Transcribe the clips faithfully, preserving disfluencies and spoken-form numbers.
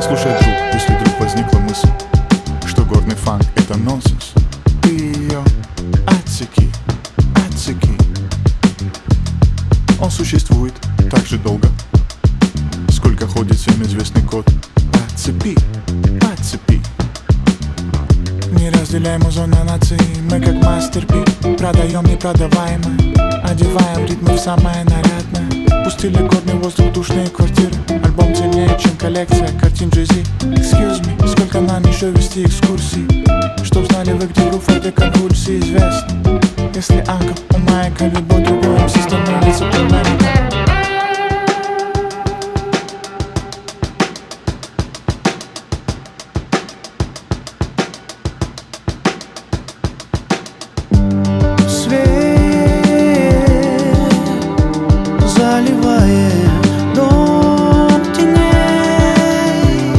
Послушай, друг, если вдруг возникла мысль, что горный фанк — это нонсенс, ты ее отсеки, отсеки. Он существует так же долго, сколько ходит всем известный код. Подцепи, подцепи. Не разделяем озон на нации, мы как мастер Пи. Продаем непродаваемое, одеваем ритмы в самое нарядное. Пустили горный воздух, душные квартиры. Альбом ценнее, чем коллекция картин Jay-Z. Excuse me, сколько нам еще вести экскурсий, чтоб знали вы, где грув этой конвульсии известны. Если анка у Майка, любой другой МС становится племенником. Заливает дом теней.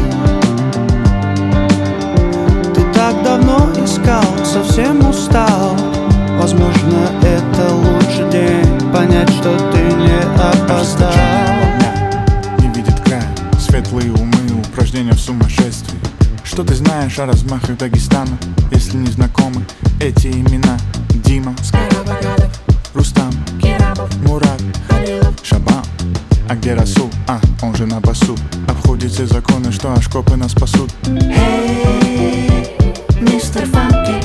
Ты так давно искал, совсем устал. Возможно, это лучший день понять, что ты не опоздал. Не видит края, светлые умы, упражнения в сумасшествии. Что ты знаешь о размахах Дагестана, если не знакомы эти имена? Дима, Рустам, Мурат, Шабан. А где Расул? А, он же на басу. Обходит все законы, что аж копы нас спасут. Эй, мистер Фанки,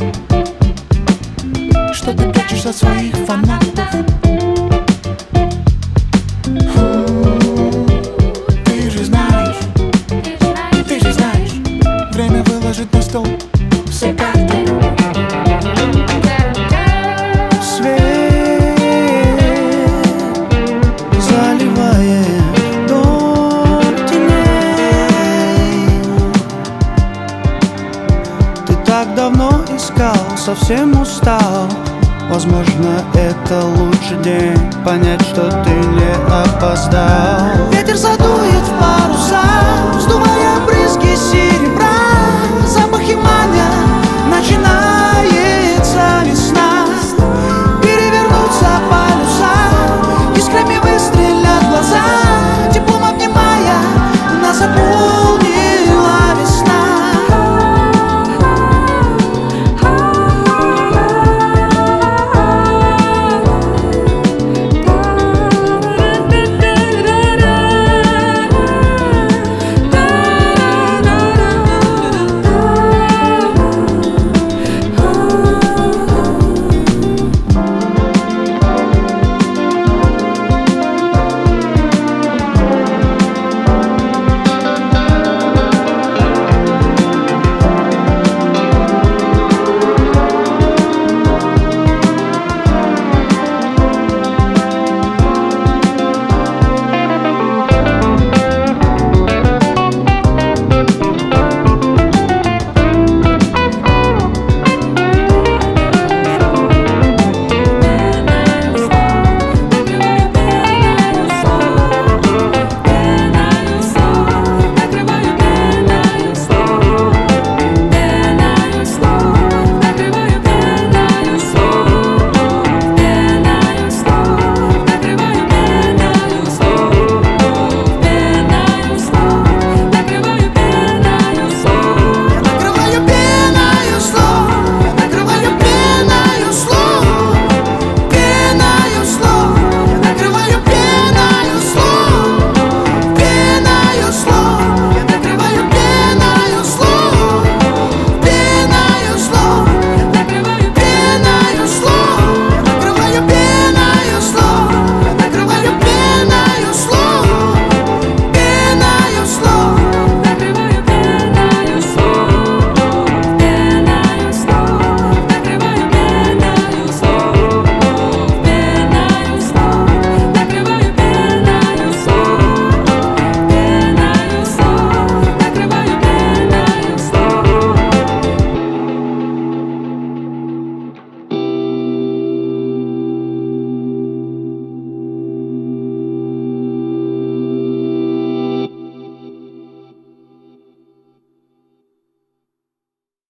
что ты прячешь от своих фанатов? Ты же знаешь, ты же знаешь, время выложить на стол все карты. Так давно искал, совсем устал. Возможно, это лучший день понять, что ты не опоздал. Ветер задует в паруса, вздувая брызги сил.